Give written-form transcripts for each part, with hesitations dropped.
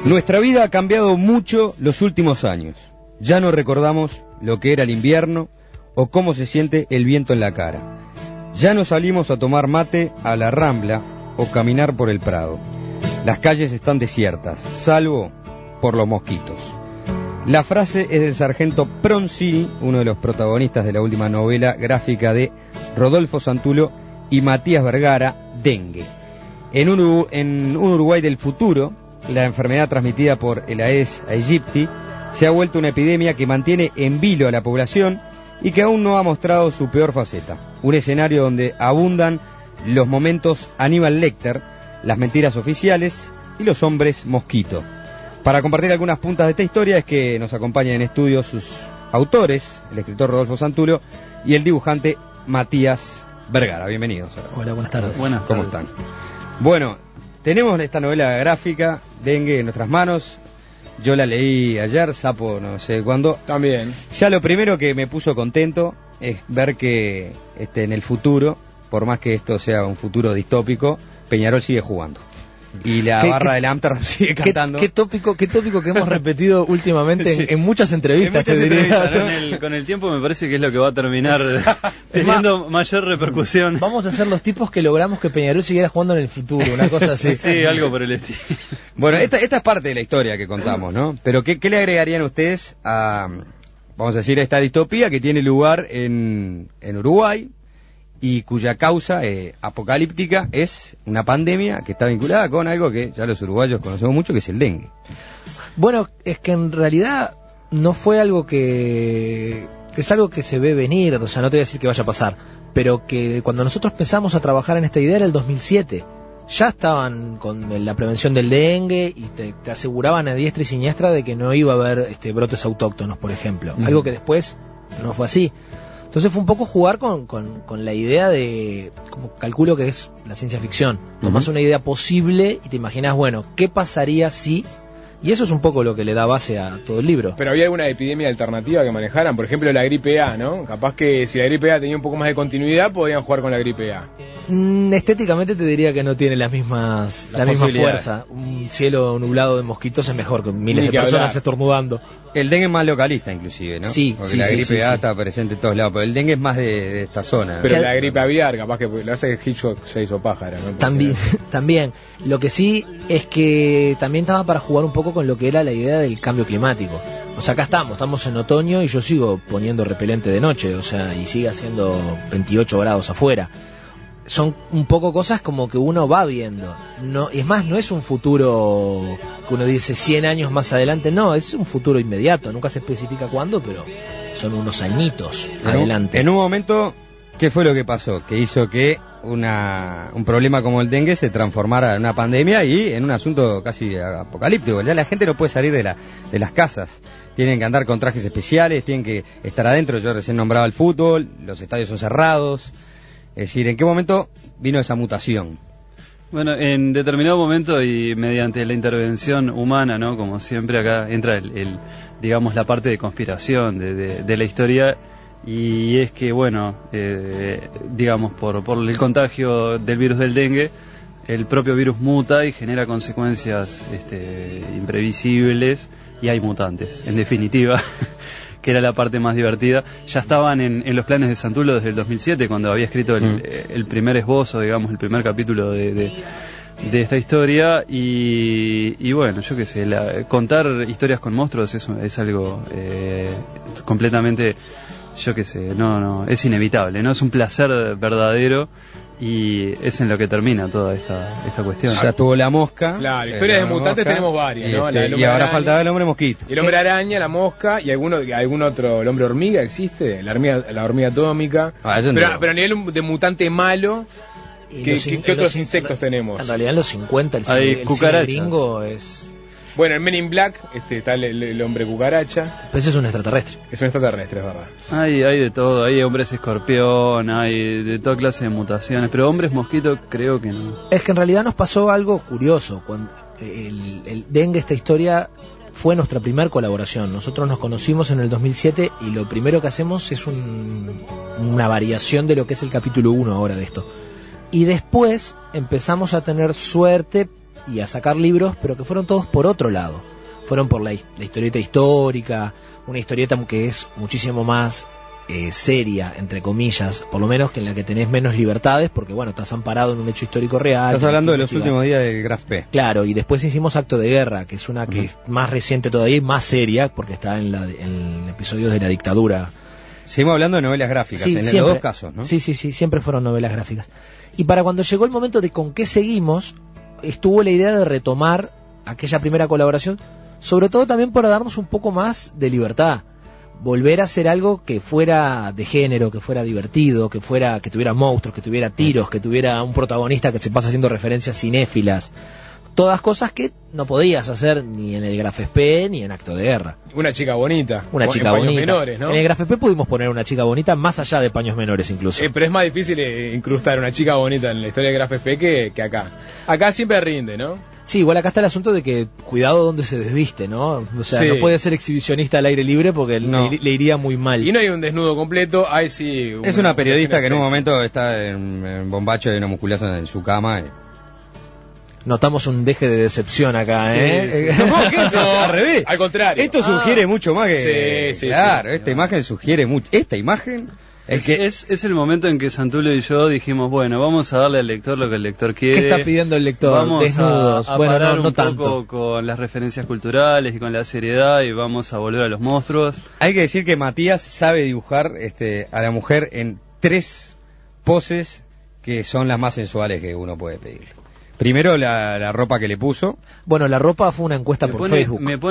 Nuestra vida ha cambiado mucho los últimos años. Ya no recordamos lo que era el invierno o cómo se siente el viento en la cara. Ya no salimos a tomar mate a la Rambla o caminar por el Prado. Las calles están desiertas, salvo por los mosquitos. La frase es del sargento Proncini, uno de los protagonistas de la última novela gráfica de Rodolfo Santulo y Matías Vergara, Dengue. En un Uruguay del futuro, la enfermedad transmitida por el Aedes aegypti se ha vuelto una epidemia que mantiene en vilo a la población y que aún no ha mostrado su peor faceta. Un escenario donde abundan los momentos Aníbal Lecter, las mentiras oficiales y los hombres mosquito. Para compartir algunas puntas de esta historia es que nos acompañan en estudio sus autores, el escritor Rodolfo Santulo y el dibujante Matías Vergara. Bienvenidos. Hola, buenas tardes. Buenas ¿Cómo tardes. están? Bueno, tenemos esta novela gráfica, Dengue, en nuestras manos. Yo la leí ayer, sapo no sé cuándo. También. Ya lo primero que me puso contento es ver que en el futuro, por más que esto sea un futuro distópico, Peñarol sigue jugando. Y la barra del Amsterdam sigue cantando. Qué tópico que hemos repetido últimamente Sí. en muchas entrevistas, En muchas te diría. entrevistas, Con el tiempo me parece que es lo que va a terminar teniendo mayor repercusión. Vamos a ser los tipos que logramos que Peñarol siguiera jugando en el futuro, una cosa así. Sí, algo por el estilo. Bueno, esta es parte de la historia que contamos, ¿no? Pero ¿qué le agregarían ustedes a, vamos a decir, a esta distopía que tiene lugar en Uruguay y cuya causa apocalíptica es una pandemia que está vinculada con algo que ya los uruguayos conocemos mucho, que es el dengue? Bueno, es que en realidad no fue algo que... Es algo que se ve venir, o sea, no te voy a decir que vaya a pasar, pero que cuando nosotros empezamos a trabajar en esta idea era el 2007. Ya estaban con la prevención del dengue y te aseguraban a diestra y siniestra de que no iba a haber brotes autóctonos, por ejemplo. Algo que después no fue así. Entonces fue un poco jugar con la idea de, como calculo que es la ciencia ficción. Tomás una idea posible y te imaginas, bueno, ¿qué pasaría si...? Y eso es un poco lo que le da base a todo el libro. Pero había alguna epidemia alternativa que manejaran, por ejemplo la gripe A, ¿no? Capaz que si la gripe A tenía un poco más de continuidad, podían jugar con la gripe A. Estéticamente te diría que no tiene la misma fuerza. Un cielo nublado de mosquitos es mejor que miles de personas estornudando. El dengue es más localista inclusive, ¿no? Sí, porque sí, la sí, gripe sí, A sí. está presente en todos lados, pero el dengue es más de esta zona, ¿no? Pero la gripe aviar, capaz que lo hace Hitchcock se hizo pájaro, ¿no? También. Lo que sí es que también estaba para jugar un poco con lo que era la idea del cambio climático. O sea, acá estamos en otoño y yo sigo poniendo repelente de noche, o sea, y sigue haciendo 28 grados afuera. Son un poco cosas como que uno va viendo. No, es más, no es un futuro que uno dice 100 años más adelante, no, es un futuro inmediato, nunca se especifica cuándo, pero son unos añitos adelante. En un momento, ¿qué fue lo que pasó? Que hizo que un problema como el dengue se transformara en una pandemia y en un asunto casi apocalíptico. Ya la gente no puede salir de las casas. Tienen que andar con trajes especiales, tienen que estar adentro. Yo recién nombraba el fútbol, los estadios son cerrados. Es decir, ¿en qué momento vino esa mutación? Bueno, en determinado momento y mediante la intervención humana, ¿no? Como siempre acá entra digamos, la parte de conspiración de la historia. Y es que, bueno, digamos, por el contagio del virus del dengue, el propio virus muta y genera consecuencias imprevisibles y hay mutantes, en definitiva, que era la parte más divertida. Ya estaban en los planes de Santulo desde el 2007, cuando había escrito el primer esbozo, digamos, el primer capítulo de esta historia y bueno, yo qué sé, contar historias con monstruos es algo completamente... Yo qué sé, no, es inevitable, ¿no? Es un placer verdadero y es en lo que termina toda esta cuestión. Ya tuvo la mosca. Claro, historias de mutantes tenemos varias, ¿no? Y ahora faltaba el hombre mosquito. El hombre araña, la mosca y algún otro, el hombre hormiga existe, la hormiga atómica. Pero a nivel de mutante malo, ¿qué otros insectos tenemos? En realidad en los 50 el cine gringo es... Bueno, en Men in Black está el hombre cucaracha. Pero ese es un extraterrestre. Es un extraterrestre, es verdad. Hay de todo, hay hombres escorpión, hay de toda clase de mutaciones, pero hombres mosquito creo que no. Es que en realidad nos pasó algo curioso. Cuando el dengue, esta historia, fue nuestra primera colaboración. Nosotros nos conocimos en el 2007 y lo primero que hacemos es una variación de lo que es el capítulo 1 ahora de esto. Y después empezamos a tener suerte y a sacar libros, pero que fueron todos por otro lado. Fueron por la historieta histórica, una historieta que es muchísimo más seria, entre comillas, por lo menos que en la que tenés menos libertades, porque bueno, estás amparado en un hecho histórico real. Estás hablando de los últimos días del Graf P. Claro, y después hicimos Acto de Guerra, que es una que es más reciente todavía y más seria, porque está en episodios de la dictadura. Seguimos hablando de novelas gráficas, sí, en siempre, los dos casos, ¿no? Sí, siempre fueron novelas gráficas. Y para cuando llegó el momento de con qué seguimos, estuvo la idea de retomar aquella primera colaboración, sobre todo también para darnos un poco más de libertad. Volver a hacer algo que fuera de género, que fuera divertido, que tuviera monstruos, que tuviera tiros, que tuviera un protagonista que se pasa haciendo referencias cinéfilas. Todas cosas que no podías hacer ni en el Graf SP ni en Acto de Guerra. Una chica bonita. Una chica bonita. Menores, ¿no? En el Graf SP pudimos poner una chica bonita más allá de paños menores incluso. Pero es más difícil incrustar una chica bonita en la historia de Graf SP que acá. Acá siempre rinde, ¿no? Sí, igual acá está el asunto de que cuidado donde se desviste, ¿no? O sea, no puede ser exhibicionista al aire libre porque le iría muy mal. Y no hay un desnudo completo, hay sí... Es una periodista que en un momento está en bombacho de una musculaza en su cama. Notamos un deje de decepción acá, ¿eh? Sí. No, ¿qué es eso? Al revés. Al contrario. Esto sugiere mucho más que... Sí, claro, esta imagen sugiere mucho. Esta imagen... Es el momento en que Santulio y yo dijimos, bueno, vamos a darle al lector lo que el lector quiere. ¿Qué está pidiendo el lector? Vamos desnudos. a bueno, parar no un tanto. poco con las referencias culturales y con la seriedad y vamos a volver a los monstruos. Hay que decir que Matías sabe dibujar a la mujer en 3 poses que son las más sensuales que uno puede pedir. Primero la ropa que le puso. Bueno, la ropa fue una encuesta por Facebook. Me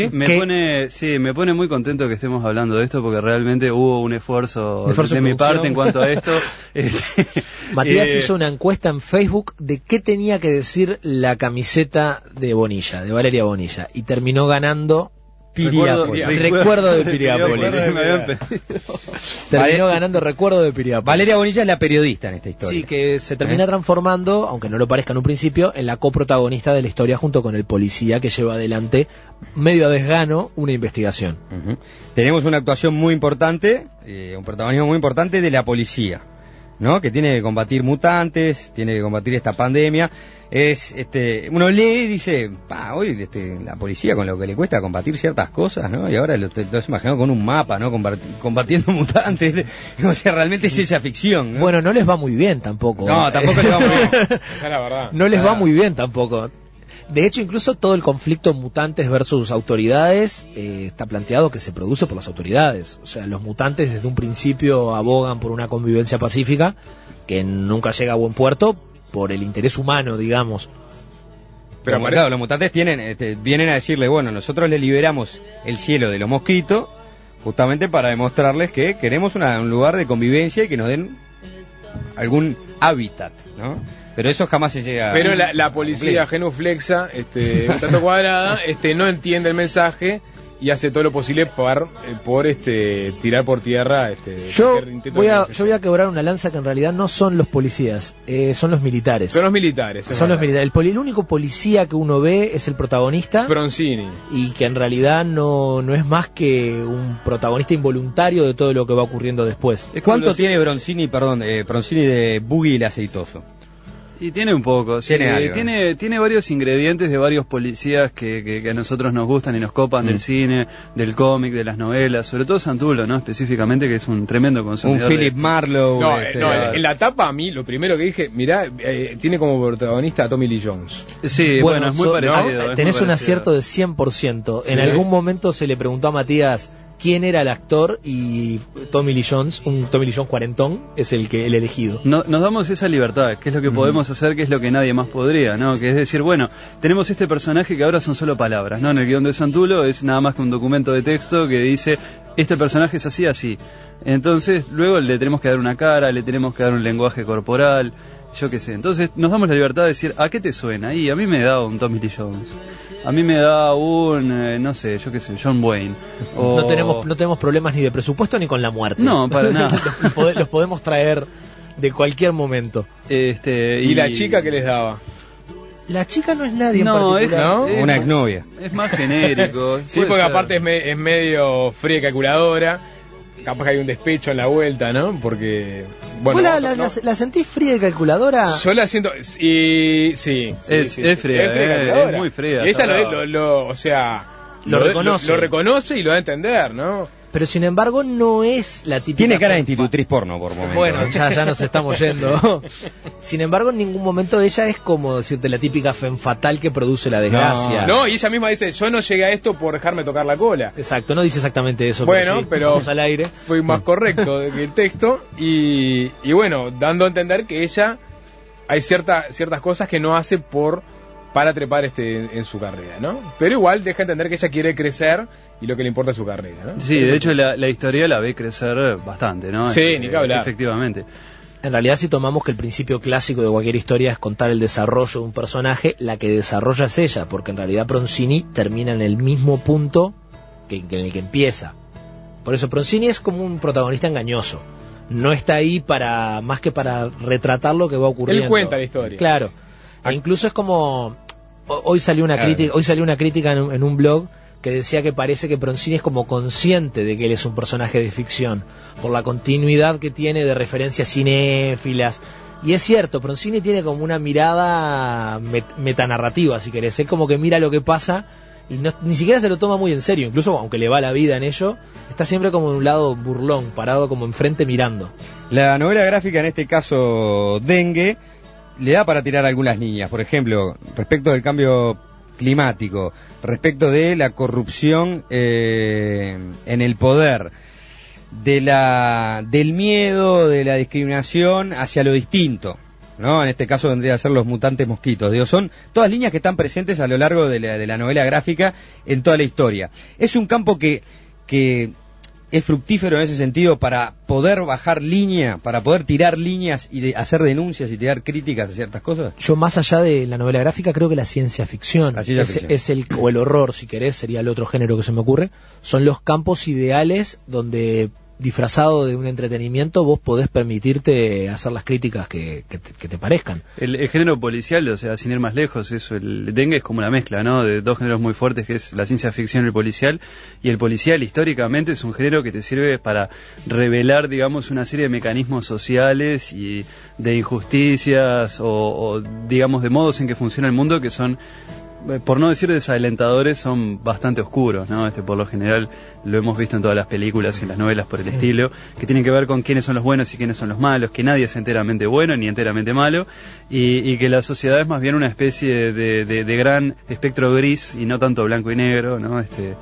pone muy contento que estemos hablando de esto porque realmente hubo un esfuerzo de mi parte en cuanto a esto. Matías hizo una encuesta en Facebook de qué tenía que decir la camiseta de Bonilla, de Valeria Bonilla, y terminó ganando Recuerdo de Piriápolis. Terminó ganando Recuerdo de Piriápolis. Valeria Bonilla es la periodista en esta historia. Sí, que se termina transformando, aunque no lo parezca en un principio, en la coprotagonista de la historia junto con el policía que lleva adelante, medio a desgano, una investigación. Tenemos una actuación muy importante, un protagonismo muy importante de la policía, ¿no? Que tiene que combatir mutantes, tiene que combatir esta pandemia. Uno lee y dice, hoy la policía con lo que le cuesta combatir ciertas cosas, ¿no? Y ahora lo estás imaginando con un mapa, ¿no? Combatiendo mutantes. O sea, realmente es ciencia ficción, ¿no? Bueno, no les va muy bien tampoco. No, tampoco les va muy bien. Esa es la verdad. No les va muy bien tampoco. De hecho, incluso todo el conflicto mutantes versus autoridades está planteado que se produce por las autoridades. O sea, los mutantes desde un principio abogan por una convivencia pacífica que nunca llega a buen puerto por el interés humano, digamos. Pero claro, los mutantes vienen a decirle, bueno, nosotros les liberamos el cielo de los mosquitos justamente para demostrarles que queremos un lugar de convivencia y que nos den algún hábitat, ¿no? Pero eso jamás se llega. Pero la policía genuflexa, un tanto cuadrada, no entiende el mensaje y hace todo lo posible por tirar por tierra yo voy a quebrar una lanza que en realidad no son los policías, son los militares. Son los militares. El único policía que uno ve es el protagonista, Bronzini, y que en realidad no es más que un protagonista involuntario de todo lo que va ocurriendo después. ¿Cuánto tiene Bronzini de Boogie el aceitoso? Y tiene un poco, sí, tiene varios ingredientes de varios policías que a nosotros nos gustan y nos copan del cine, del cómic, de las novelas, sobre todo Santulo, ¿no? Específicamente, que es un tremendo consumidor. Un Philip Marlowe. En la tapa a mí, lo primero que dije, mirá, tiene como protagonista a Tommy Lee Jones. Sí, bueno, es muy parecido. Tenés un acierto de 100%. ¿Sí? En algún momento se le preguntó a Matías quién era el actor y Tommy Lee Jones, un Tommy Lee Jones cuarentón, es el elegido. Nos damos esa libertad, que es lo que podemos hacer, que es lo que nadie más podría, ¿no? Que es decir, bueno, tenemos este personaje que ahora son solo palabras, ¿no? En el guión de Santulo es nada más que un documento de texto que dice, este personaje es así, así. Entonces, luego le tenemos que dar una cara, le tenemos que dar un lenguaje corporal, yo qué sé. Entonces nos damos la libertad de decir, ¿a qué te suena? Y a mí me da un Tommy Lee Jones, a mí me da un, no sé, yo qué sé, John Wayne. O... No tenemos problemas ni de presupuesto ni con la muerte. No, para nada. los podemos traer de cualquier momento. ¿Y la chica qué les daba? La chica no es nadie en particular. Una exnovia. Es más genérico. Sí, porque aparte es medio fría y calculadora. capaz que hay un despecho en la vuelta, ¿no? Porque, bueno... ¿La sentís fría de calculadora? Yo la siento... sí. Es fría, es muy fría. Y ella lo reconoce y lo da a entender, ¿no? Pero sin embargo no es la típica... Tiene cara de institutriz porno por momento. Bueno, ya nos estamos yendo. Sin embargo, en ningún momento ella es como decirte la típica femme fatal que produce la desgracia. No, y ella misma dice, yo no llegué a esto por dejarme tocar la cola. Exacto, no dice exactamente eso. Bueno, pero vamos al aire. Fue más correcto que el texto. Y bueno, dando a entender que ella hay ciertas cosas que no hace para trepar en su carrera, ¿no? Pero igual deja entender que ella quiere crecer y lo que le importa es su carrera, ¿no? Sí, de hecho la historia la ve crecer bastante, ¿no? Sí, ni que hablar. Efectivamente. En realidad, si tomamos que el principio clásico de cualquier historia es contar el desarrollo de un personaje, la que desarrolla es ella, porque en realidad Bronzini termina en el mismo punto en el que empieza. Por eso Bronzini es como un protagonista engañoso. No está ahí más que para retratar lo que va ocurriendo. Él cuenta la historia. Claro. E incluso es como... Hoy salió una crítica en un blog que decía que parece que Bronzini es como consciente de que él es un personaje de ficción, por la continuidad que tiene de referencias cinéfilas. Y es cierto, Bronzini tiene como una mirada metanarrativa, si querés. Él como que mira lo que pasa y ni siquiera se lo toma muy en serio. Incluso aunque le va la vida en ello, está siempre como en un lado burlón, parado como enfrente mirando. La novela gráfica, en este caso Dengue, le da para tirar algunas líneas. Por ejemplo, respecto del cambio climático, respecto de la corrupción en el poder, del miedo, de la discriminación hacia lo distinto, ¿no? En este caso vendría a ser los mutantes mosquitos. Digo, son todas líneas que están presentes a lo largo de la novela gráfica en toda la historia. Es un campo que es fructífero en ese sentido para poder bajar línea, para poder tirar líneas y hacer denuncias y tirar críticas a ciertas cosas. Yo, más allá de la novela gráfica, creo que la ciencia ficción, o el horror, si querés, sería el otro género que se me ocurre, son los campos ideales donde, disfrazado de un entretenimiento, vos podés permitirte hacer las críticas que te parezcan. El género policial, o sea, sin ir más lejos, el Dengue es como una mezcla, ¿no? De dos géneros muy fuertes, que es la ciencia ficción y el policial. Y el policial, históricamente, es un género que te sirve para revelar, digamos, una serie de mecanismos sociales y de injusticias o digamos, de modos en que funciona el mundo que son, por no decir desalentadores, son bastante oscuros, ¿no? Por lo general lo hemos visto en todas las películas y en las novelas por el estilo, que tienen que ver con quiénes son los buenos y quiénes son los malos, que nadie es enteramente bueno ni enteramente malo, y que la sociedad es más bien una especie de gran espectro gris y no tanto blanco y negro, ¿no?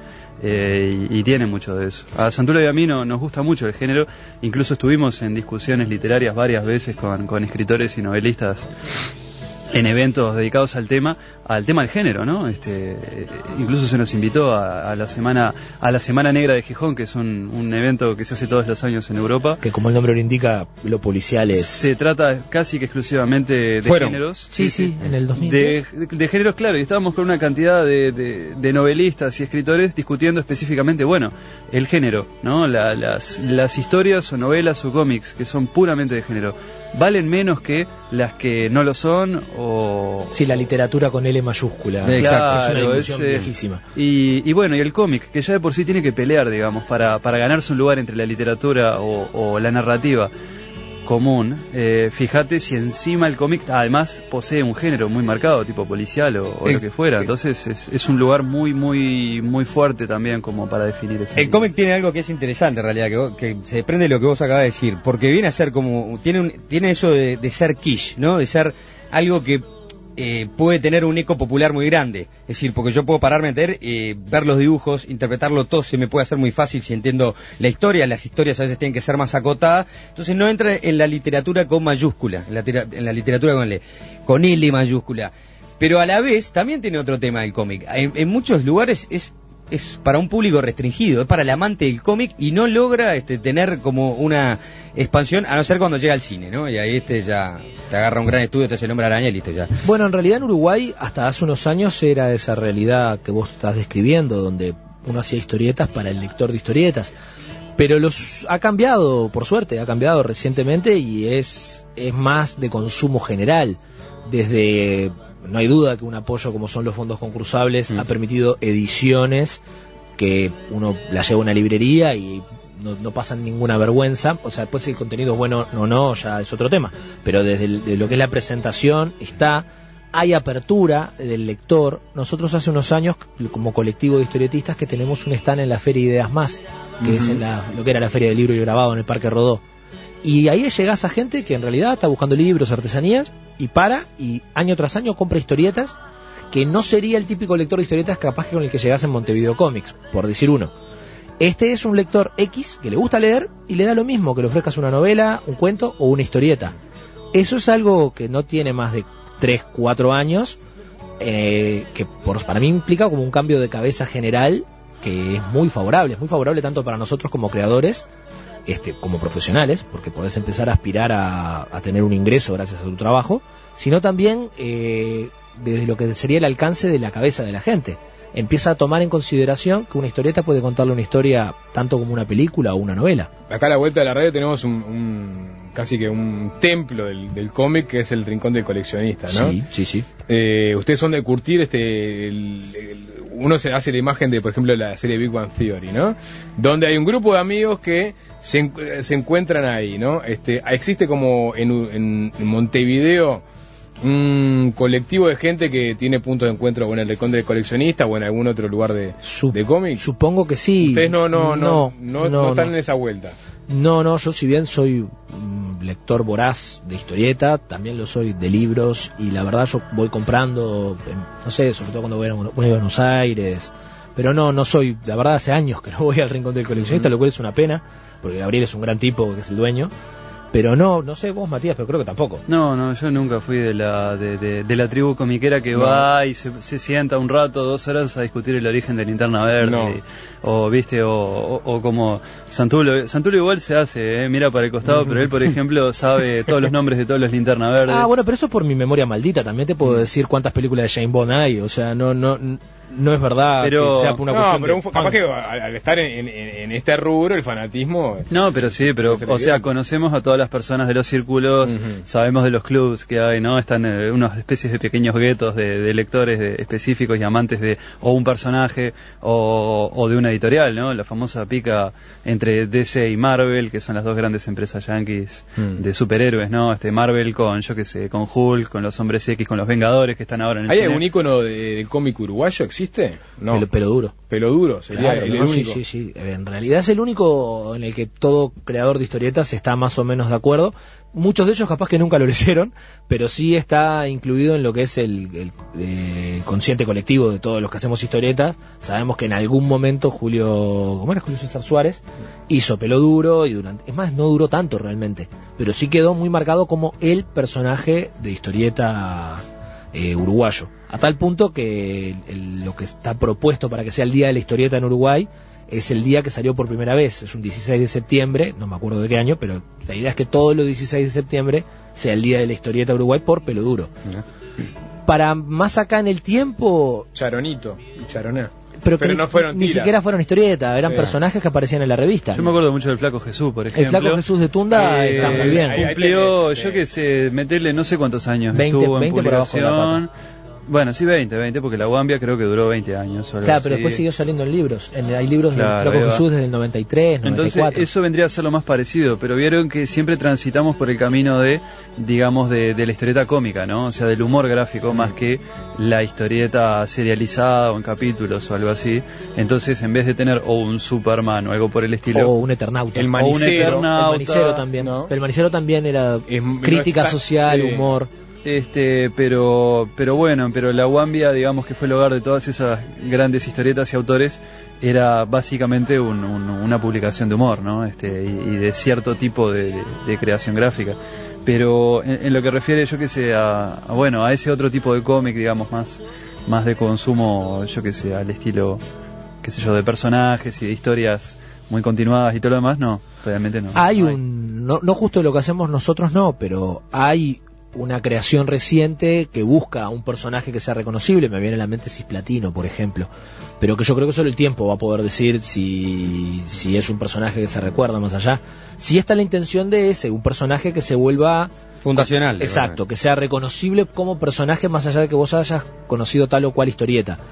Y tiene mucho de eso. A Santoro y a mí nos gusta mucho el género, incluso estuvimos en discusiones literarias varias veces con escritores y novelistas en eventos dedicados al tema del género, ¿no? Incluso se nos invitó a la Semana Negra de Gijón, que es un evento que se hace todos los años en Europa. Que, como el nombre lo indica, lo policial es... Se trata casi que exclusivamente de géneros. Sí, en el 2010. De géneros, claro, y estábamos con una cantidad de novelistas y escritores discutiendo específicamente, el género, ¿no? Las historias o novelas o cómics que son puramente de género, ¿valen menos que las que no lo son? Sí, la literatura con L mayúscula. Exacto, es una discusión viejísima. Y el cómic, que ya de por sí tiene que pelear, digamos, para ganarse un lugar entre la literatura o la narrativa común. Fíjate si encima el cómic además posee un género muy marcado, tipo policial o lo que fuera. Entonces es un lugar muy, muy, muy fuerte también como para definir ese. El cómic tiene algo que es interesante en realidad, que se desprende de lo que vos acabas de decir, porque viene a ser como, tiene eso de ser quiche, ¿no? De ser algo que puede tener un eco popular muy grande. Es decir, porque yo puedo pararme a ver los dibujos, interpretarlo todo, se me puede hacer muy fácil si entiendo la historia. Las historias a veces tienen que ser más acotadas. Entonces no entra en la literatura con mayúscula, en la literatura con L mayúscula. Pero a la vez también tiene otro tema del cómic. En muchos lugares es para un público restringido, es para el amante del cómic y no logra tener como una expansión, a no ser cuando llega al cine, ¿no? Y ahí ya te agarra un gran estudio, te hace el Hombre Araña y listo ya. Bueno, en realidad en Uruguay hasta hace unos años era esa realidad que vos estás describiendo, donde uno hacía historietas para el lector de historietas. Pero ha cambiado, por suerte, ha cambiado recientemente y es más de consumo general. No hay duda que un apoyo como son los fondos concursables ha permitido ediciones que uno la lleva a una librería y no pasan ninguna vergüenza. O sea, después si el contenido es bueno o no, ya es otro tema. Pero desde de lo que es la presentación hay apertura del lector. Nosotros hace unos años, como colectivo de historietistas, que tenemos un stand en la Feria Ideas Más, que es en lo que era la Feria del Libro y Grabado en el Parque Rodó. Y ahí llegás a gente que en realidad está buscando libros, artesanías, y año tras año compra historietas, que no sería el típico lector de historietas capaz que con el que llegás en Montevideo Comics, por decir uno. Este es un lector X que le gusta leer y le da lo mismo que le ofrezcas una novela, un cuento o una historieta. Eso es algo que no tiene más de 3-4 años, que para mí implica como un cambio de cabeza general que es muy favorable tanto para nosotros como creadores, como profesionales, porque podés empezar a aspirar a tener un ingreso gracias a tu trabajo, sino también desde lo que sería el alcance de la cabeza de la gente. Empieza a tomar en consideración que una historieta puede contarle una historia tanto como una película o una novela. Acá a la vuelta de la radio tenemos casi que un templo del cómic, que es el Rincón del Coleccionista, ¿no? Sí. Ustedes son de curtir, uno se hace la imagen de, por ejemplo, la serie Big Bang Theory, ¿no? Donde hay un grupo de amigos que se encuentran ahí, ¿no? Existe como en Montevideo un colectivo de gente que tiene puntos de encuentro en el Rincón del Coleccionista o en algún otro lugar de cómic. Supongo que sí. Ustedes no están en esa vuelta. No, yo si bien soy un lector voraz de historieta, también lo soy de libros, y la verdad yo voy comprando, no sé, sobre todo cuando voy a Buenos Aires, pero no soy, la verdad hace años que no voy al Rincón del Coleccionista, lo cual es una pena, porque Gabriel es un gran tipo que es el dueño. Pero no sé vos, Matías, pero creo que tampoco. No, yo nunca fui de la tribu comiquera que va y se sienta un rato, 2 horas a discutir el origen de Linterna Verde. O como Santulo igual se hace, mira para el costado, pero él, por ejemplo, sabe todos los nombres de todos los Linterna Verdes. Bueno, pero eso por mi memoria maldita. También te puedo decir cuántas películas de James Bond hay. O sea, no es verdad que sea por una cuestión pero capaz que al estar en este rubro, el fanatismo... No, pero sí, o sea, conocemos a todas las personas de los círculos, sabemos de los clubs que hay, ¿no? Están unas especies de pequeños guetos de lectores específicos y amantes de o un personaje o de una editorial, ¿no? La famosa pica entre DC y Marvel, que son las dos grandes empresas yankees de superhéroes, ¿no? Marvel con, con Hulk, con los Hombres X, con los Vengadores que están ahora en el cine. ¿Hay algún ícono del cómic uruguayo? ¿Existe? No. Pelo duro. Pelo duro, sería claro, el único. Sí. En realidad es el único en el que todo creador de historietas está más o menos de acuerdo. Muchos de ellos capaz que nunca lo hicieron, pero sí está incluido en lo que es el consciente colectivo de todos los que hacemos historietas. Sabemos que en algún momento Julio César Suárez hizo Pelo Duro, y es más, no duró tanto realmente, pero sí quedó muy marcado como el personaje de historieta uruguayo, a tal punto que lo que está propuesto para que sea el Día de la Historieta en Uruguay es el día que salió por primera vez, es un 16 de septiembre, no me acuerdo de qué año, pero la idea es que todos los 16 de septiembre sea el Día de la Historieta de Uruguay por Pelo Duro. Para más acá en el tiempo... Charonito y Charoná. Pero no fueron ni siquiera fueron historietas, eran personajes que aparecían en la revista. Yo me acuerdo mucho del Flaco Jesús, por ejemplo. El Flaco Jesús de Tunda está muy bien. Cumplió, meterle no sé cuántos años 20 por abajo de la pata. Bueno, sí, 20, porque la Guambia creo que duró 20 años. Claro, así. Pero después siguió saliendo en libros. Hay libros del Flaco Jesús desde el 93, 94. Entonces, eso vendría a ser lo más parecido, pero vieron que siempre transitamos por el camino de la historieta cómica, ¿no? O sea, del humor gráfico más que la historieta serializada o en capítulos o algo así. Entonces, en vez de tener un Superman o algo por el estilo... O un Eternauta. El Manicero. El Manicero también. ¿No? El Manicero también era crítica social, humor... pero la Guambia, digamos que fue el hogar de todas esas grandes historietas y autores, era básicamente una publicación de humor, ¿no? Y de cierto tipo de creación gráfica. Pero en lo que refiere, a ese otro tipo de cómic, digamos, más de consumo, al estilo, de personajes y de historias muy continuadas y todo lo demás, no, realmente no. No justo lo que hacemos nosotros, no, pero hay una creación reciente que busca un personaje que sea reconocible. Me viene a la mente Cisplatino, por ejemplo, pero que yo creo que solo el tiempo va a poder decir si es un personaje que se recuerda más allá. Si está la intención de un personaje que se vuelva fundacional. Exacto, que sea reconocible como personaje más allá de que vos hayas conocido tal o cual historieta.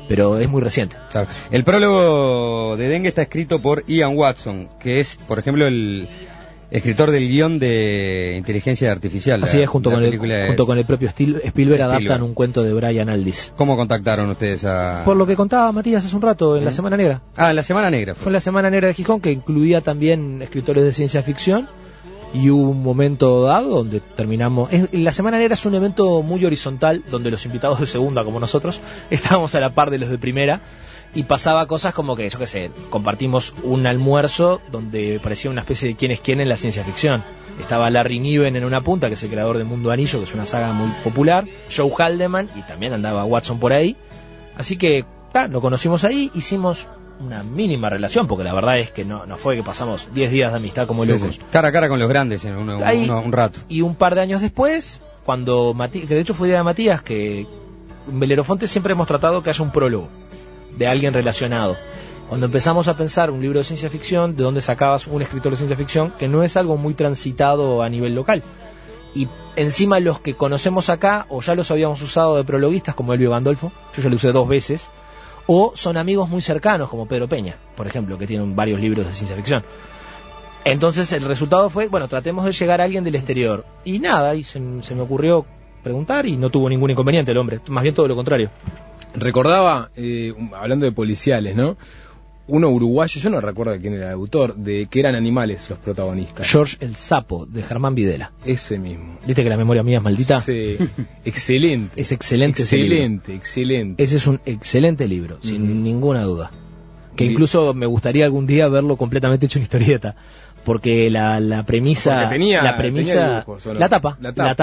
pero es muy reciente. Claro. El prólogo de Dengue está escrito por Ian Watson, que es, por ejemplo, el escritor del guión de Inteligencia Artificial. Así es, junto con el propio Spielberg adaptan un cuento de Brian Aldiss. ¿Cómo contactaron ustedes a...? Por lo que contaba Matías hace un rato, en la Semana Negra. Ah, en la Semana Negra. Fue en la Semana Negra de Gijón, que incluía también escritores de ciencia ficción, y hubo un momento dado donde terminamos... La Semana Negra es un evento muy horizontal, donde los invitados de segunda, como nosotros, estábamos a la par de los de primera, y pasaba cosas como que, yo qué sé, compartimos un almuerzo donde parecía una especie de quién es quién en la ciencia ficción. Estaba Larry Niven en una punta, que es el creador de Mundo Anillo, que es una saga muy popular, Joe Haldeman, y también andaba Watson por ahí. Así que, lo conocimos ahí, hicimos una mínima relación, porque la verdad es que no fue que pasamos 10 días de amistad como locos. Sí. Cara a cara con los grandes en un rato. Y un par de años después, cuando Matías, que de hecho fue idea de Matías, que en Belerofonte siempre hemos tratado que haya un prólogo de alguien relacionado. Cuando empezamos a pensar un libro de ciencia ficción, ¿de dónde sacabas un escritor de ciencia ficción? Que no es algo muy transitado a nivel local. Y encima los que conocemos acá, o ya los habíamos usado de prologuistas, como Elvio Gandolfo, yo ya lo usé 2 veces, o son amigos muy cercanos, como Pedro Peña, por ejemplo, que tiene varios libros de ciencia ficción. Entonces el resultado fue, bueno, tratemos de llegar a alguien del exterior. Y nada, y se me ocurrió preguntar y no tuvo ningún inconveniente el hombre, más bien todo lo contrario. Recordaba, hablando de policiales, ¿no? Uno uruguayo, yo no recuerdo quién era el autor, de que eran animales los protagonistas. George el Sapo, de Germán Videla. Ese mismo. ¿Viste que la memoria mía es maldita? Sí, excelente. Es excelente ese libro. Excelente. Ese es un excelente libro, sin ninguna duda. Que incluso me gustaría algún día verlo completamente hecho en historieta. Porque la premisa, tenía dibujos, ¿no? la tapa,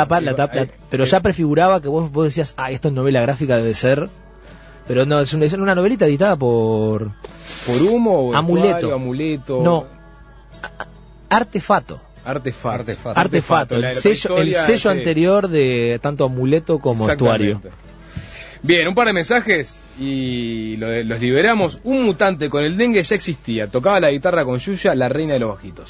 pero ya prefiguraba que vos decías, esto es novela gráfica, debe ser, pero no, es una novelita editada por Humo, o Amuleto, no, Artefato, el sello anterior de tanto Amuleto como Actuario. Bien, un par de mensajes y los liberamos. Un mutante con el dengue ya existía. Tocaba la guitarra con Yuya, la reina de los bajitos.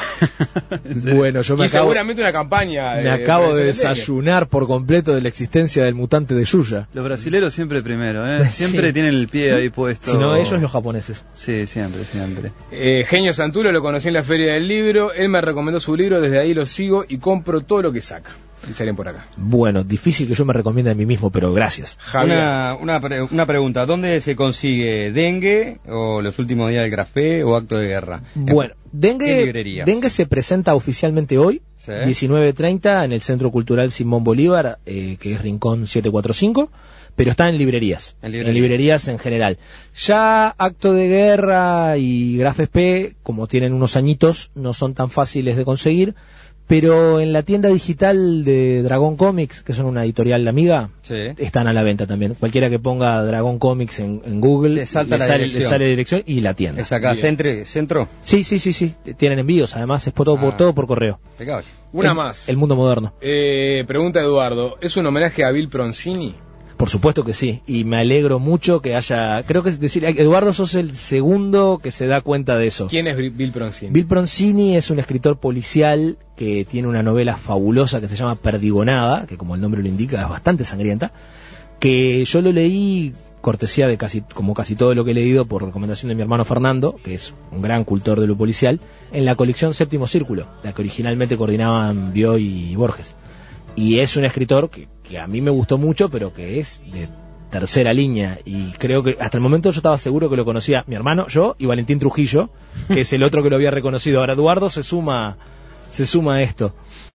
Bueno, seguramente una campaña. Me acabo de desayunar por completo de la existencia del mutante de Yuya. Los brasileros siempre primero, siempre tienen el pie ahí puesto. Si no ellos, los japoneses. Sí, siempre. Genio Santulo lo conocí en la Feria del Libro. Él me recomendó su libro, desde ahí lo sigo y compro todo lo que saca. Y salen por acá. Bueno, difícil que yo me recomiende a mí mismo, pero gracias. Una pregunta, ¿dónde se consigue Dengue o Los Últimos Días del Grafé o Acto de Guerra? Bueno, Dengue se presenta oficialmente hoy, 19:30, en el Centro Cultural Simón Bolívar, que es Rincón 745, pero está en librerías. En librerías en general. Ya Acto de Guerra y Grafes P, como tienen unos añitos, no son tan fáciles de conseguir. Pero en la tienda digital de Dragón Comics, que son una editorial amiga, están a la venta también. Cualquiera que ponga Dragón Comics en Google, le sale dirección y la tienda. ¿Es acá centro? Sí. Tienen envíos, además es todo por correo. Una más. El mundo moderno. Pregunta Eduardo, ¿es un homenaje a Bill Proncini? Por supuesto que sí, y me alegro mucho que haya... Creo que es decir, Eduardo, sos el segundo que se da cuenta de eso. ¿Quién es Bill Proncini? Bill Proncini es un escritor policial que tiene una novela fabulosa que se llama Perdigonada, que como el nombre lo indica es bastante sangrienta, que yo lo leí cortesía de casi todo lo que he leído por recomendación de mi hermano Fernando, que es un gran cultor de lo policial, en la colección Séptimo Círculo, la que originalmente coordinaban Bioy y Borges. Y es un escritor que a mí me gustó mucho, pero que es de tercera línea, y creo que hasta el momento yo estaba seguro que lo conocía mi hermano, yo y Valentín Trujillo, que es el otro que lo había reconocido. Ahora Eduardo se suma a esto.